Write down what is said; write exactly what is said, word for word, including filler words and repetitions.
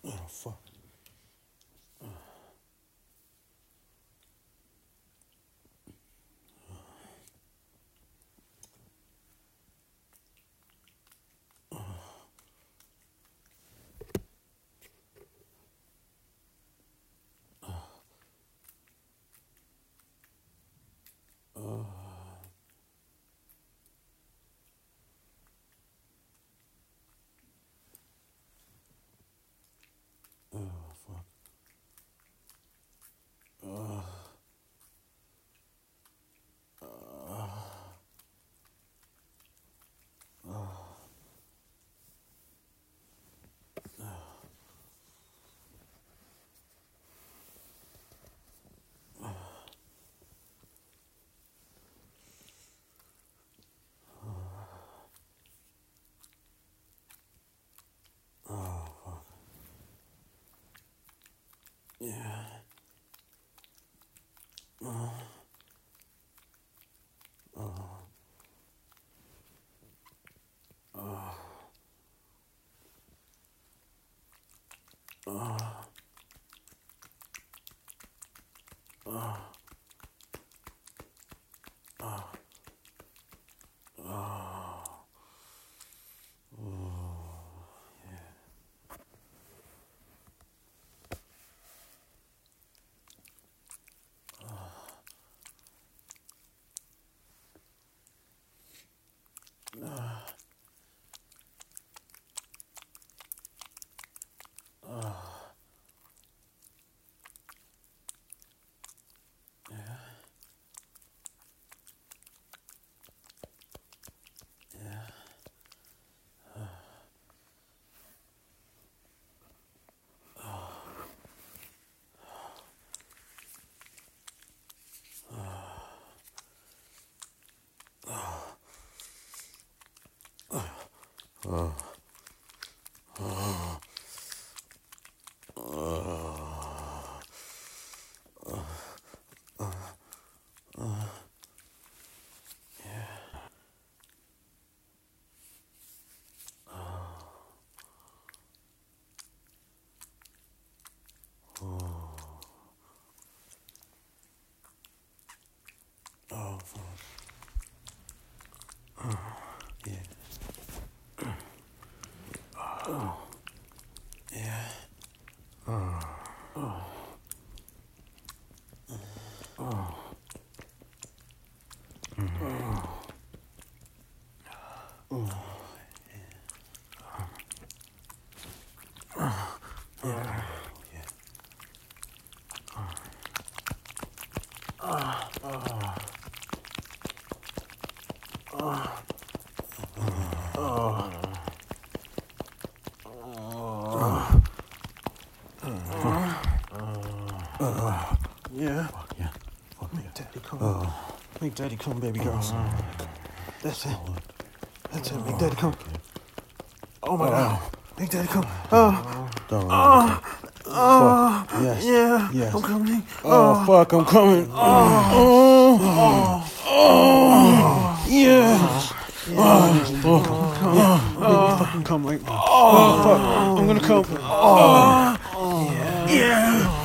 Oh, fuck. Oh, fuck. Oh. Oh, fuck. Yeah. Oh. Oh. Oh. Oh. Oh. Oh. Oh. Oh, fuck. Yeah. Oh. Yeah. Oh. Oh. Oh. Yeah. Fuck yeah. Fuck Make yeah. daddy come. Oh. Make daddy come, baby girl. That's it. Oh. That's it. Make daddy come. Oh my Oh. god. Make daddy come. Oh. Don't Oh. Oh. Fuck. Yes. Yeah. Yes. I'm coming. Oh, fuck, I'm coming. Oh. Oh. Oh. Yeah. Oh. Oh. Come. Oh. Fucking come right now. Oh, fuck. I'm gonna come. Oh. Yeah. Yeah.